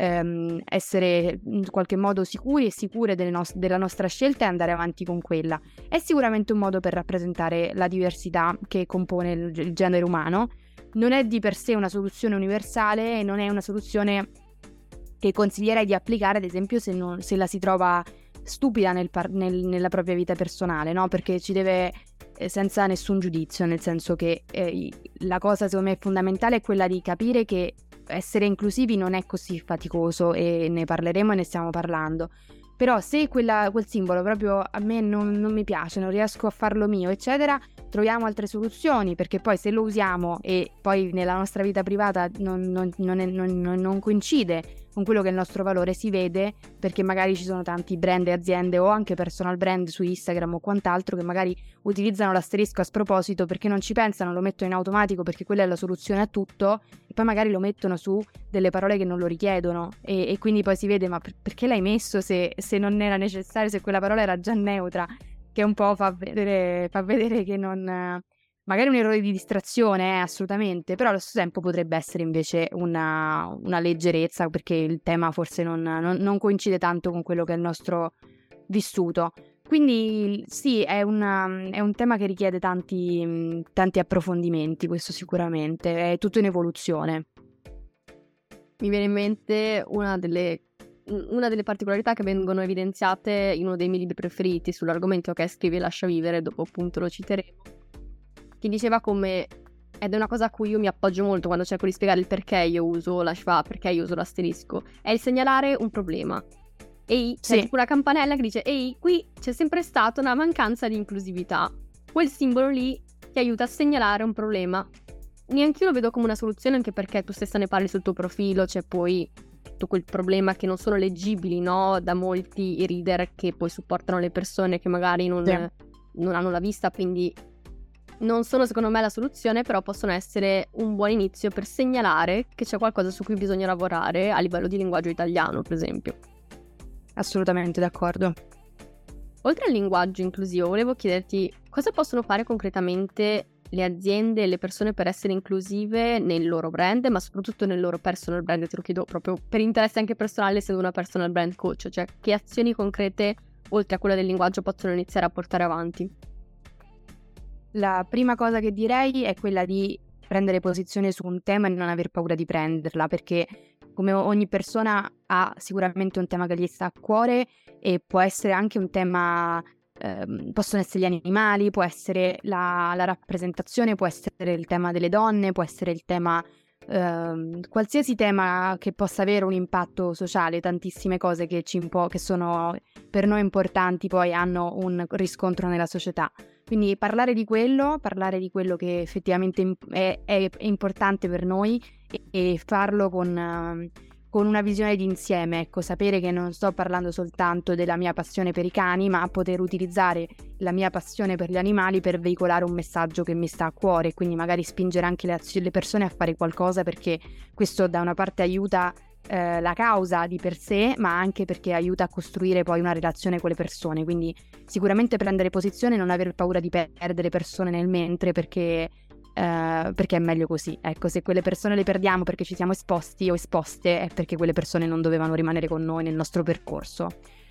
essere in qualche modo sicuri e sicure della nostra scelta e andare avanti con quella. È sicuramente un modo per rappresentare la diversità che compone il genere umano. Non è di per sé una soluzione universale e non è una soluzione che consiglierei di applicare, ad esempio, se la si trova stupida nella propria vita personale, no? Perché ci deve senza nessun giudizio, nel senso che la cosa secondo me fondamentale è quella di capire che essere inclusivi non è così faticoso, e ne parleremo e ne stiamo parlando. Però se quel simbolo proprio a me non mi piace, non riesco a farlo mio, eccetera, troviamo altre soluzioni, perché poi se lo usiamo e poi nella nostra vita privata non coincide con quello che è il nostro valore, si vede, perché magari ci sono tanti brand e aziende o anche personal brand su Instagram o quant'altro che magari utilizzano l'asterisco a sproposito perché non ci pensano, lo mettono in automatico perché quella è la soluzione a tutto, e poi magari lo mettono su delle parole che non lo richiedono e quindi poi si vede ma perché l'hai messo se non era necessario, se quella parola era già neutra, che un po' fa vedere che non... Magari un errore di distrazione, assolutamente, però allo stesso tempo potrebbe essere invece una leggerezza, perché il tema forse non coincide tanto con quello che è il nostro vissuto. Quindi sì, è un tema che richiede tanti approfondimenti, questo sicuramente, è tutto in evoluzione. Mi viene in mente una delle particolarità che vengono evidenziate in uno dei miei libri preferiti sull'argomento, che è Scrivi e lascia vivere, dopo appunto lo citeremo, che diceva come, ed è una cosa a cui io mi appoggio molto quando cerco di spiegare il perché io uso la schwa, perché io uso l'asterisco, è il segnalare un problema. Ehi, c'è tipo una campanella che dice ehi, qui c'è sempre stata una mancanza di inclusività. Quel simbolo lì ti aiuta a segnalare un problema. Neanch'io lo vedo come una soluzione, anche perché tu stessa ne parli sul tuo profilo, c'è poi tutto quel problema che non sono leggibili, no? Da molti i reader che poi supportano le persone che magari non hanno la vista, quindi non sono secondo me la soluzione, però possono essere un buon inizio per segnalare che c'è qualcosa su cui bisogna lavorare a livello di linguaggio italiano, per esempio. Assolutamente d'accordo. Oltre al linguaggio inclusivo, volevo chiederti cosa possono fare concretamente le aziende e le persone per essere inclusive nel loro brand, ma soprattutto nel loro personal brand. Te lo chiedo proprio per interesse anche personale, essendo una personal brand coach, cioè che azioni concrete, oltre a quella del linguaggio, possono iniziare a portare avanti? La prima cosa che direi è quella di prendere posizione su un tema e non aver paura di prenderla, perché come ogni persona ha sicuramente un tema che gli sta a cuore e può essere anche un tema, possono essere gli animali, può essere la rappresentazione, può essere il tema delle donne, può essere il tema, qualsiasi tema che possa avere un impatto sociale, tantissime cose che sono per noi importanti poi hanno un riscontro nella società. Quindi parlare di quello che effettivamente è importante per noi e farlo con una visione di insieme, ecco, sapere che non sto parlando soltanto della mia passione per i cani, ma poter utilizzare la mia passione per gli animali per veicolare un messaggio che mi sta a cuore, quindi magari spingere anche le persone a fare qualcosa, perché questo da una parte aiuta la causa di per sé, ma anche perché aiuta a costruire poi una relazione con le persone. Quindi sicuramente prendere posizione e non aver paura di perdere persone nel mentre, perché è meglio così. Ecco, se quelle persone le perdiamo perché ci siamo esposti o esposte, è perché quelle persone non dovevano rimanere con noi nel nostro percorso.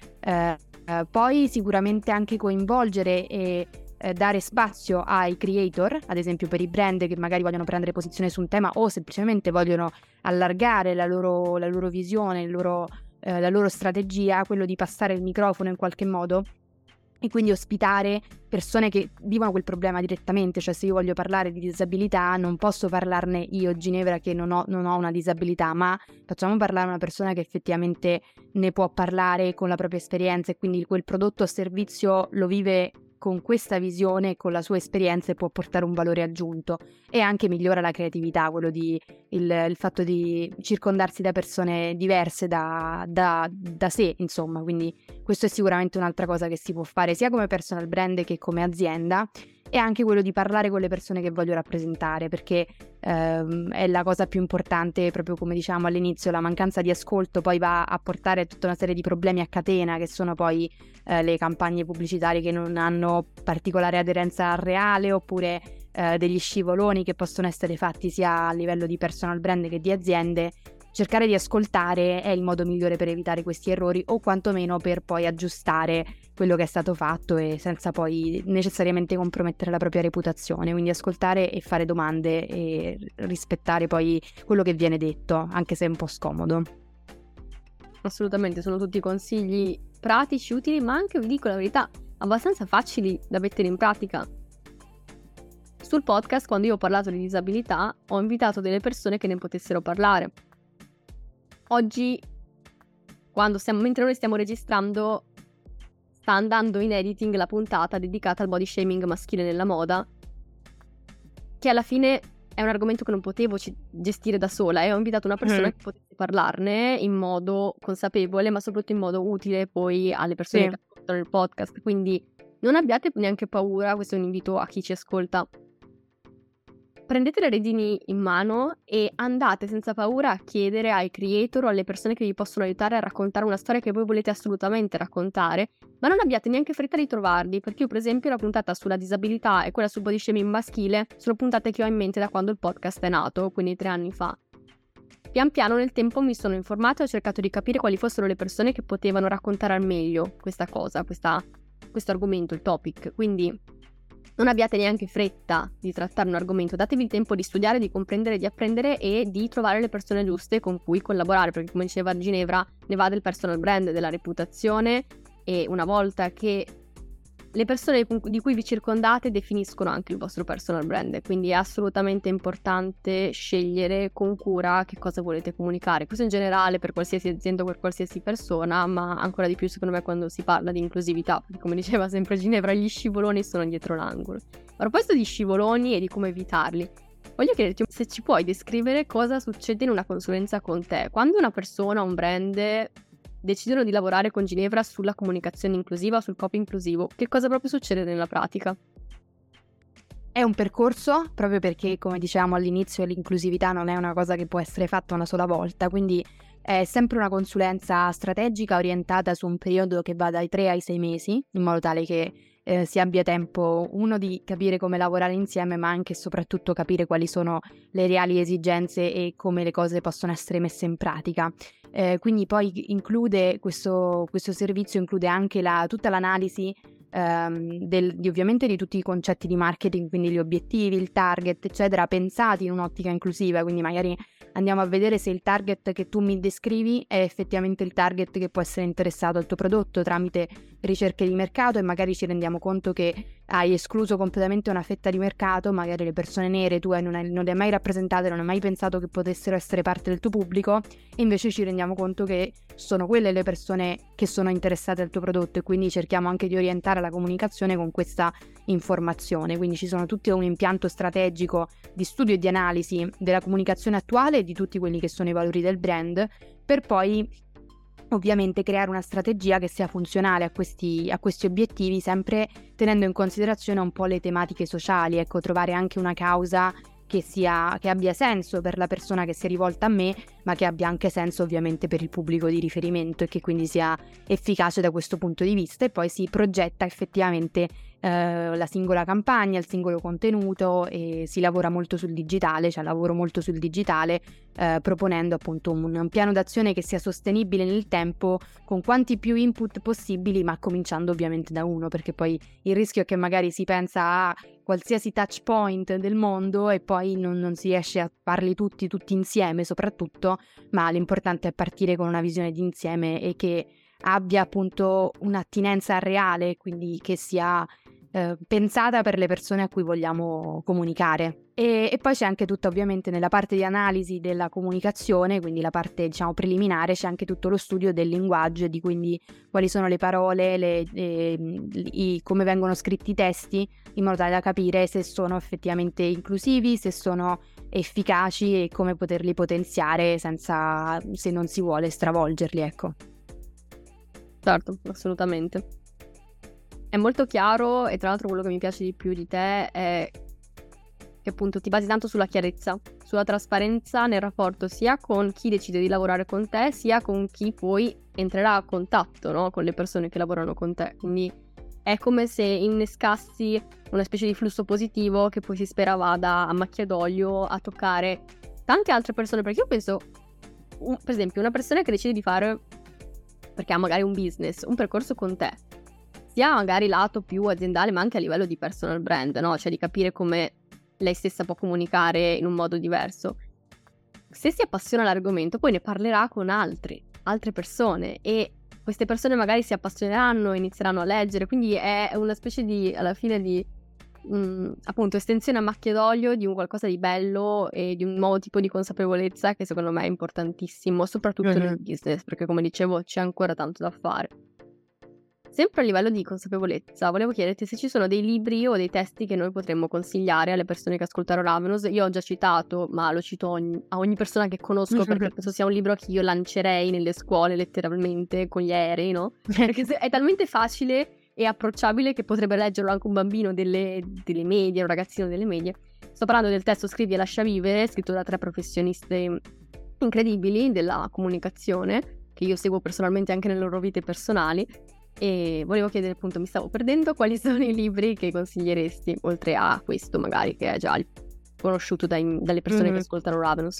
Poi sicuramente anche coinvolgere e dare spazio ai creator, ad esempio per i brand che magari vogliono prendere posizione su un tema o semplicemente vogliono allargare la loro visione, la loro strategia, quello di passare il microfono in qualche modo e quindi ospitare persone che vivono quel problema direttamente. Cioè, se io voglio parlare di disabilità non posso parlarne io, Ginevra, che non ho una disabilità, ma facciamo parlare una persona che effettivamente ne può parlare con la propria esperienza e quindi quel prodotto o servizio lo vive con questa visione e con la sua esperienza e può portare un valore aggiunto e anche migliora la creatività, quello di il fatto di circondarsi da persone diverse da sé, insomma. Quindi questo è sicuramente un'altra cosa che si può fare sia come personal brand che come azienda, e anche quello di parlare con le persone che voglio rappresentare, perché è la cosa più importante. Proprio come diciamo all'inizio, la mancanza di ascolto poi va a portare a tutta una serie di problemi a catena, che sono poi le campagne pubblicitarie che non hanno particolare aderenza al reale, oppure degli scivoloni che possono essere fatti sia a livello di personal brand che di aziende. Cercare di ascoltare è il modo migliore per evitare questi errori, o quantomeno per poi aggiustare quello che è stato fatto e senza poi necessariamente compromettere la propria reputazione. Quindi ascoltare e fare domande e rispettare poi quello che viene detto, anche se è un po' scomodo. Assolutamente, sono tutti consigli pratici, utili, ma anche, vi dico la verità, abbastanza facili da mettere in pratica. Sul podcast, quando io ho parlato di disabilità, ho invitato delle persone che ne potessero parlare. Oggi mentre noi stiamo registrando, sta andando in editing la puntata dedicata al body shaming maschile nella moda, che alla fine è un argomento che non potevo gestire da sola, e ho invitato una persona che potesse parlarne in modo consapevole, ma soprattutto in modo utile poi alle persone che ascoltano il podcast. Quindi non abbiate neanche paura, questo è un invito a chi ci ascolta. Prendete le redini in mano e andate senza paura a chiedere ai creator o alle persone che vi possono aiutare a raccontare una storia che voi volete assolutamente raccontare, ma non abbiate neanche fretta di trovarli, perché io per esempio la puntata sulla disabilità e quella sul body shaming maschile sono puntate che ho in mente da quando il podcast è nato, quindi 3 anni fa. Pian piano nel tempo mi sono informata e ho cercato di capire quali fossero le persone che potevano raccontare al meglio questa cosa, questo argomento, il topic, quindi non abbiate neanche fretta di trattare un argomento, datevi il tempo di studiare, di comprendere, di apprendere e di trovare le persone giuste con cui collaborare, perché come diceva Ginevra, ne va del personal brand, della reputazione, e una volta che le persone di cui vi circondate definiscono anche il vostro personal brand, quindi è assolutamente importante scegliere con cura che cosa volete comunicare. Questo in generale per qualsiasi azienda o per qualsiasi persona, ma ancora di più secondo me quando si parla di inclusività, perché come diceva sempre Ginevra, gli scivoloni sono dietro l'angolo. A proposito di scivoloni e di come evitarli, voglio chiederti se ci puoi descrivere cosa succede in una consulenza con te. Quando una persona, un brand decidono di lavorare con Ginevra sulla comunicazione inclusiva, sul copy inclusivo, che cosa proprio succede nella pratica? È un percorso, proprio perché, come dicevamo all'inizio, l'inclusività non è una cosa che può essere fatta una sola volta, quindi è sempre una consulenza strategica orientata su un periodo che va dai 3 ai 6 mesi, in modo tale che si abbia tempo, uno, di capire come lavorare insieme, ma anche e soprattutto capire quali sono le reali esigenze e come le cose possono essere messe in pratica. Quindi poi include questo servizio include anche tutta l'analisi ovviamente di tutti i concetti di marketing, quindi gli obiettivi, il target, eccetera, pensati in un'ottica inclusiva. Quindi magari andiamo a vedere se il target che tu mi descrivi è effettivamente il target che può essere interessato al tuo prodotto tramite ricerche di mercato, e magari ci rendiamo conto che hai escluso completamente una fetta di mercato, magari le persone nere tu non le hai mai rappresentate, non hai mai pensato che potessero essere parte del tuo pubblico, e invece ci rendiamo conto che sono quelle le persone che sono interessate al tuo prodotto, e quindi cerchiamo anche di orientare la comunicazione con questa informazione. Quindi ci sono tutto un impianto strategico di studio e di analisi della comunicazione attuale e di tutti quelli che sono i valori del brand, per poi ovviamente creare una strategia che sia funzionale a questi obiettivi, sempre tenendo in considerazione un po' le tematiche sociali, ecco, trovare anche una causa che abbia senso per la persona che si è rivolta a me, ma che abbia anche senso ovviamente per il pubblico di riferimento, e che quindi sia efficace da questo punto di vista, e poi si progetta effettivamente la singola campagna, il singolo contenuto, e si lavora molto sul digitale, lavoro molto sul digitale, proponendo appunto un piano d'azione che sia sostenibile nel tempo, con quanti più input possibili, ma cominciando ovviamente da uno, perché poi il rischio è che magari si pensa a qualsiasi touch point del mondo e poi non si riesce a farli tutti insieme soprattutto, ma l'importante è partire con una visione d'insieme e che abbia appunto un'attinenza reale, quindi che sia pensata per le persone a cui vogliamo comunicare. E poi c'è anche tutta, ovviamente, nella parte di analisi della comunicazione, quindi la parte preliminare, c'è anche tutto lo studio del linguaggio, di quindi quali sono le parole, come vengono scritti i testi, in modo tale da capire se sono effettivamente inclusivi, se sono efficaci e come poterli potenziare se non si vuole stravolgerli, ecco. Certo, assolutamente. È molto chiaro, e tra l'altro quello che mi piace di più di te è che appunto ti basi tanto sulla chiarezza, sulla trasparenza nel rapporto sia con chi decide di lavorare con te, sia con chi poi entrerà a contatto, no? Con le persone che lavorano con te. Quindi è come se innescassi una specie di flusso positivo che poi si spera vada a macchia d'olio a toccare tante altre persone, perché io penso, per esempio, una persona che decide di fare, perché ha magari un business, un percorso con te, sia magari lato più aziendale ma anche a livello di personal brand, no? Cioè di capire come lei stessa può comunicare in un modo diverso. Se si appassiona all'argomento poi ne parlerà con altre persone, e queste persone magari si appassioneranno e inizieranno a leggere, quindi è una specie di, alla fine, di appunto estensione a macchia d'olio di un qualcosa di bello e di un nuovo tipo di consapevolezza che secondo me è importantissimo, soprattutto nel business, perché come dicevo c'è ancora tanto da fare. Sempre a livello di consapevolezza, volevo chiederti se ci sono dei libri o dei testi che noi potremmo consigliare alle persone che ascoltano Ravenous. Io ho già citato, ma lo cito a ogni persona che conosco perché penso sia un libro che io lancerei nelle scuole letteralmente con gli aerei, no? Perché è talmente facile e approcciabile che potrebbe leggerlo anche un bambino delle medie, un ragazzino delle medie. Sto parlando del testo Scrivi e lascia vivere, scritto da 3 professioniste incredibili della comunicazione, che io seguo personalmente anche nelle loro vite personali. E volevo chiedere, appunto, mi stavo perdendo, quali sono i libri che consiglieresti, oltre a questo magari che è già conosciuto dalle persone che ascoltano Ravenous.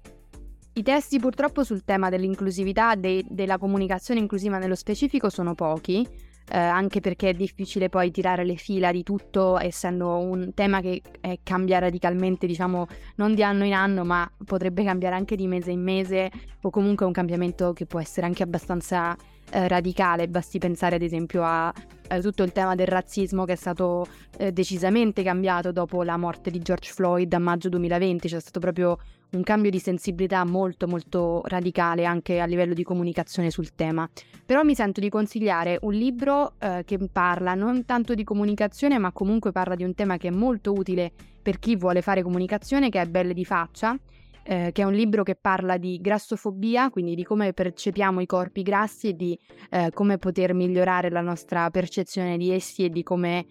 I testi purtroppo sul tema dell'inclusività, della comunicazione inclusiva nello specifico sono pochi, anche perché è difficile poi tirare le fila di tutto, essendo un tema che cambia radicalmente, diciamo, non di anno in anno, ma potrebbe cambiare anche di mese in mese, o comunque un cambiamento che può essere anche abbastanza radicale. Basti pensare ad esempio a tutto il tema del razzismo, che è stato decisamente cambiato dopo la morte di George Floyd a maggio 2020. C'è stato proprio un cambio di sensibilità molto molto radicale anche a livello di comunicazione sul tema. Però mi sento di consigliare un libro che parla non tanto di comunicazione, ma comunque parla di un tema che è molto utile per chi vuole fare comunicazione, che è Belle di faccia, che è un libro che parla di grassofobia, quindi di come percepiamo i corpi grassi e di come poter migliorare la nostra percezione di essi e di come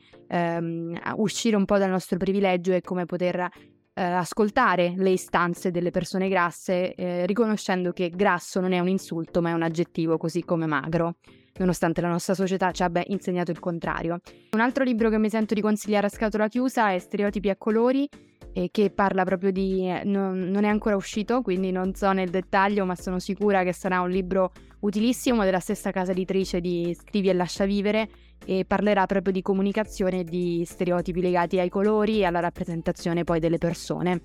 uscire un po' dal nostro privilegio e come poter ascoltare le istanze delle persone grasse, riconoscendo che grasso non è un insulto ma è un aggettivo, così come magro, nonostante la nostra società ci abbia insegnato il contrario. Un altro libro che mi sento di consigliare a scatola chiusa è Stereotipi a colori, che parla proprio di... non è ancora uscito, quindi non so nel dettaglio, ma sono sicura che sarà un libro utilissimo, della stessa casa editrice di Scrivi e lascia vivere, e parlerà proprio di comunicazione e di stereotipi legati ai colori e alla rappresentazione poi delle persone.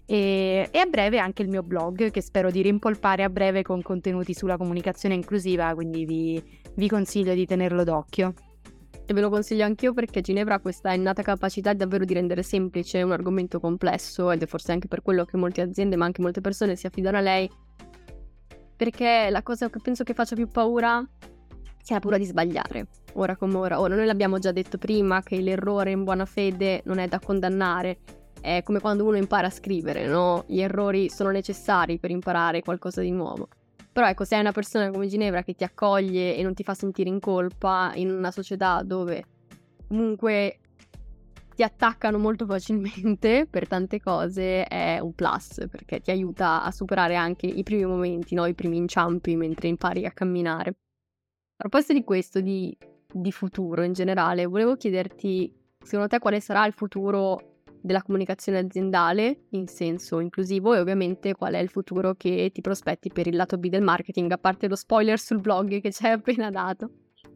E a breve anche il mio blog, che spero di rimpolpare a breve con contenuti sulla comunicazione inclusiva, quindi vi consiglio di tenerlo d'occhio. E ve lo consiglio anch'io, perché Ginevra ha questa innata capacità davvero di rendere semplice un argomento complesso, ed è forse anche per quello che molte aziende, ma anche molte persone, si affidano a lei, perché la cosa che penso che faccia più paura sia la paura di sbagliare, ora come ora. Ora, noi l'abbiamo già detto prima che l'errore in buona fede non è da condannare, è come quando uno impara a scrivere, no? Gli errori sono necessari per imparare qualcosa di nuovo. Però ecco, se hai una persona come Ginevra che ti accoglie e non ti fa sentire in colpa, in una società dove comunque ti attaccano molto facilmente per tante cose, è un plus, perché ti aiuta a superare anche i primi momenti, no? I primi inciampi mentre impari a camminare. A proposito di questo, di futuro in generale, volevo chiederti, secondo te, quale sarà il futuro della comunicazione aziendale in senso inclusivo, e ovviamente qual è il futuro che ti prospetti per il lato B del marketing, a parte lo spoiler sul blog che ci hai appena dato.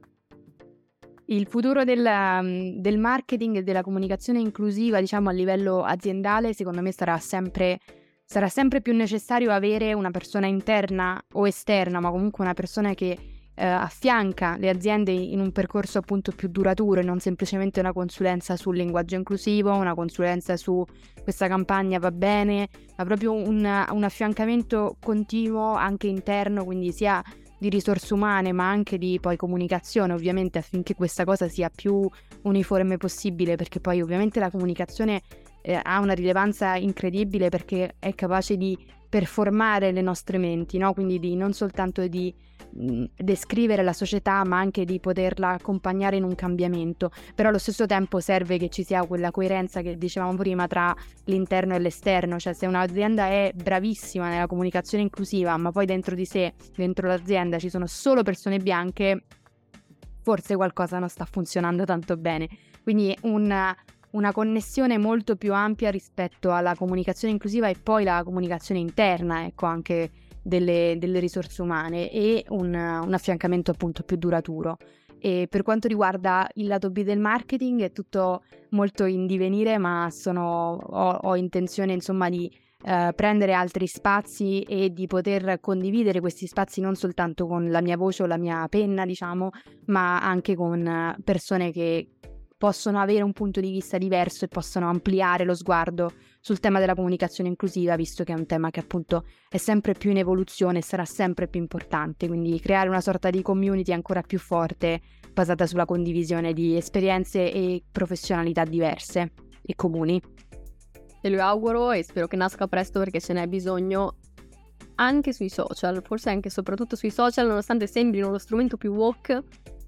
Il futuro del marketing e della comunicazione inclusiva, diciamo, a livello aziendale, secondo me sarà sempre più necessario avere una persona interna o esterna, ma comunque una persona che affianca le aziende in un percorso appunto più duraturo, e non semplicemente una consulenza sul linguaggio inclusivo, una consulenza su questa campagna va bene, ma proprio un affiancamento continuo anche interno, quindi sia di risorse umane ma anche di poi comunicazione, ovviamente, affinché questa cosa sia più uniforme possibile, perché poi ovviamente la comunicazione ha una rilevanza incredibile, perché è capace di performare le nostre menti, no? Quindi di non soltanto di descrivere la società, ma anche di poterla accompagnare in un cambiamento. Però allo stesso tempo serve che ci sia quella coerenza che dicevamo prima tra l'interno e l'esterno, cioè se un'azienda è bravissima nella comunicazione inclusiva, ma poi dentro di sé, dentro l'azienda, ci sono solo persone bianche, forse qualcosa non sta funzionando tanto bene. Quindi una connessione molto più ampia rispetto alla comunicazione inclusiva, e poi la comunicazione interna, ecco, anche delle risorse umane, e un affiancamento appunto più duraturo. E per quanto riguarda il lato B del marketing è tutto molto in divenire, ma ho intenzione, insomma, di prendere altri spazi e di poter condividere questi spazi non soltanto con la mia voce o la mia penna, diciamo, ma anche con persone che possono avere un punto di vista diverso e possono ampliare lo sguardo sul tema della comunicazione inclusiva, visto che è un tema che appunto è sempre più in evoluzione e sarà sempre più importante, quindi creare una sorta di community ancora più forte basata sulla condivisione di esperienze e professionalità diverse e comuni. Te lo auguro e spero che nasca presto, perché ce n'è bisogno anche sui social, forse anche e soprattutto sui social, nonostante sembrino lo strumento più woke.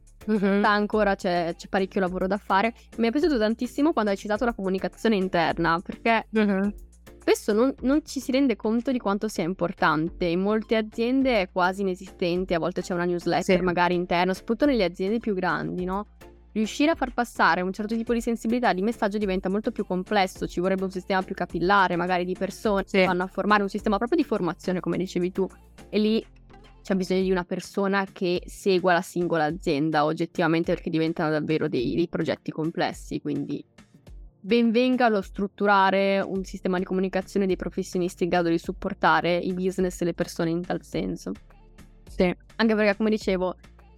Ancora c'è parecchio lavoro da fare. Mi è piaciuto tantissimo quando hai citato la comunicazione interna, perché spesso non ci si rende conto di quanto sia importante. In molte aziende è quasi inesistente, a volte c'è una newsletter magari interna, soprattutto nelle aziende più grandi, no? Riuscire a far passare un certo tipo di sensibilità di messaggio diventa molto più complesso, ci vorrebbe un sistema più capillare, magari di persone che vanno a formare, un sistema proprio di formazione, come dicevi tu, e lì c'è bisogno di una persona che segua la singola azienda oggettivamente, perché diventano davvero dei progetti complessi. Quindi ben venga lo strutturare un sistema di comunicazione dei professionisti in grado di supportare i business e le persone in tal senso. Sì. Anche perché, come dicevo,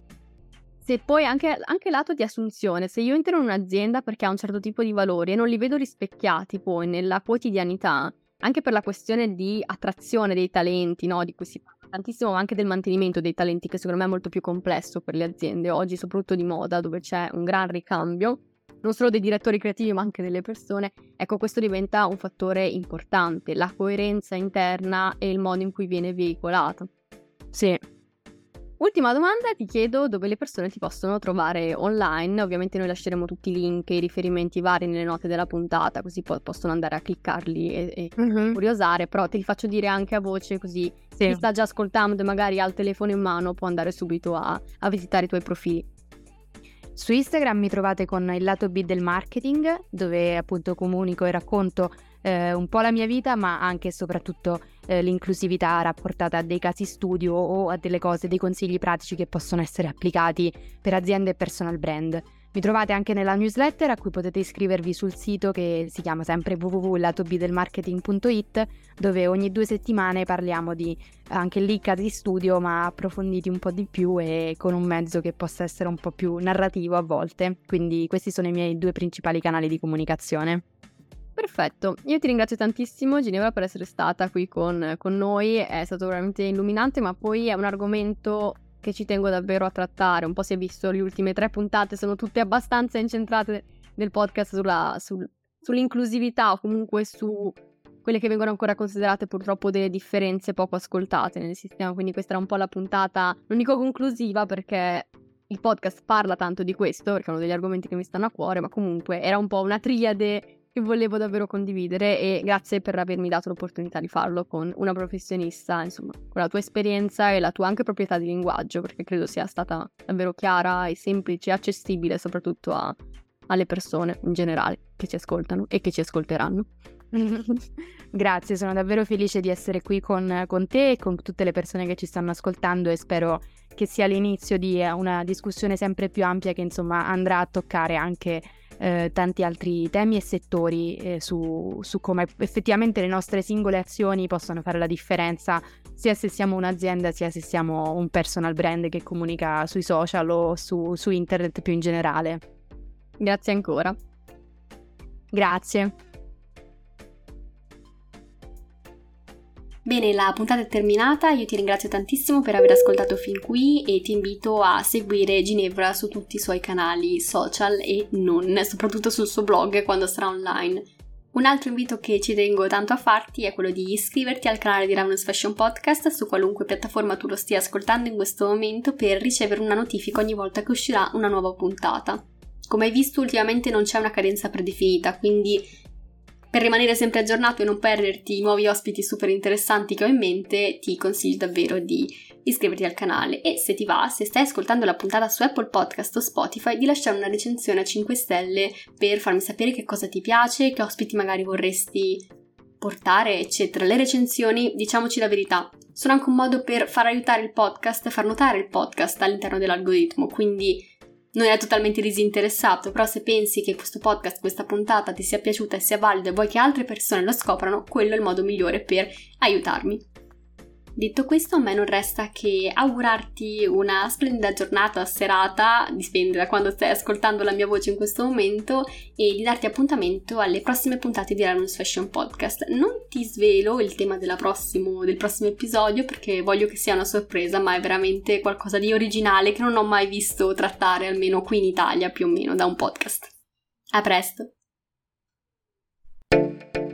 se poi anche lato di assunzione, se io entro in un'azienda perché ha un certo tipo di valori e non li vedo rispecchiati poi nella quotidianità, anche per la questione di attrazione dei talenti, no? Di cui si parla tantissimo, ma anche del mantenimento dei talenti, che secondo me è molto più complesso per le aziende oggi, soprattutto di moda, dove c'è un gran ricambio, non solo dei direttori creativi ma anche delle persone. Ecco, questo diventa un fattore importante, la coerenza interna e il modo in cui viene veicolata. Sì. Ultima domanda, ti chiedo dove le persone ti possono trovare online. Ovviamente noi lasceremo tutti i link e i riferimenti vari nelle note della puntata, così possono andare a cliccarli e curiosare, però te li faccio dire anche a voce, così chi sta già ascoltando e magari ha il telefono in mano può andare subito a visitare i tuoi profili. Su Instagram mi trovate con il lato B del marketing, dove appunto comunico e racconto un po' la mia vita, ma anche e soprattutto l'inclusività rapportata a dei casi studio o a delle cose, dei consigli pratici che possono essere applicati per aziende e personal brand. Mi trovate anche nella newsletter, a cui potete iscrivervi sul sito, che si chiama sempre www.latobdelmarketing.it, dove ogni 2 settimane parliamo di anche lì casi studio, ma approfonditi un po' di più e con un mezzo che possa essere un po' più narrativo a volte. Quindi questi sono i miei 2 principali canali di comunicazione. Perfetto, io ti ringrazio tantissimo Ginevra per essere stata qui con noi, è stato veramente illuminante, ma poi è un argomento che ci tengo davvero a trattare. Un po' si è visto, le ultime 3 puntate sono tutte abbastanza incentrate nel podcast sull'inclusività, o comunque su quelle che vengono ancora considerate purtroppo delle differenze poco ascoltate nel sistema, quindi questa era un po' la puntata, non dico conclusiva perché il podcast parla tanto di questo, perché è uno degli argomenti che mi stanno a cuore, ma comunque era un po' una triade che volevo davvero condividere, e grazie per avermi dato l'opportunità di farlo con una professionista, insomma, con la tua esperienza e la tua anche proprietà di linguaggio, perché credo sia stata davvero chiara e semplice e accessibile soprattutto alle persone in generale che ci ascoltano e che ci ascolteranno. Grazie, sono davvero felice di essere qui con te e con tutte le persone che ci stanno ascoltando, e spero che sia l'inizio di una discussione sempre più ampia che insomma andrà a toccare anche tanti altri temi e settori su come effettivamente le nostre singole azioni possono fare la differenza, sia se siamo un'azienda sia se siamo un personal brand che comunica sui social o su internet più in generale. Grazie ancora. Grazie. Bene, la puntata è terminata, io ti ringrazio tantissimo per aver ascoltato fin qui e ti invito a seguire Ginevra su tutti i suoi canali social e non, soprattutto sul suo blog quando sarà online. Un altro invito che ci tengo tanto a farti è quello di iscriverti al canale di Ravenous Fashion Podcast su qualunque piattaforma tu lo stia ascoltando in questo momento, per ricevere una notifica ogni volta che uscirà una nuova puntata. Come hai visto, ultimamente non c'è una cadenza predefinita, quindi per rimanere sempre aggiornato e non perderti i nuovi ospiti super interessanti che ho in mente, ti consiglio davvero di iscriverti al canale e, se ti va, se stai ascoltando la puntata su Apple Podcast o Spotify, di lasciare una recensione a 5 stelle per farmi sapere che cosa ti piace, che ospiti magari vorresti portare, eccetera. Le recensioni, diciamoci la verità, sono anche un modo per far aiutare il podcast, far notare il podcast all'interno dell'algoritmo, quindi non è totalmente disinteressato, però se pensi che questo podcast, questa puntata ti sia piaciuta e sia valida e vuoi che altre persone lo scoprano, quello è il modo migliore per aiutarmi. Detto questo, a me non resta che augurarti una splendida giornata, serata, dipende da quando stai ascoltando la mia voce in questo momento, e di darti appuntamento alle prossime puntate di Random Fashion Podcast. Non ti svelo il tema del prossimo episodio perché voglio che sia una sorpresa, ma è veramente qualcosa di originale che non ho mai visto trattare, almeno qui in Italia, più o meno, da un podcast. A presto!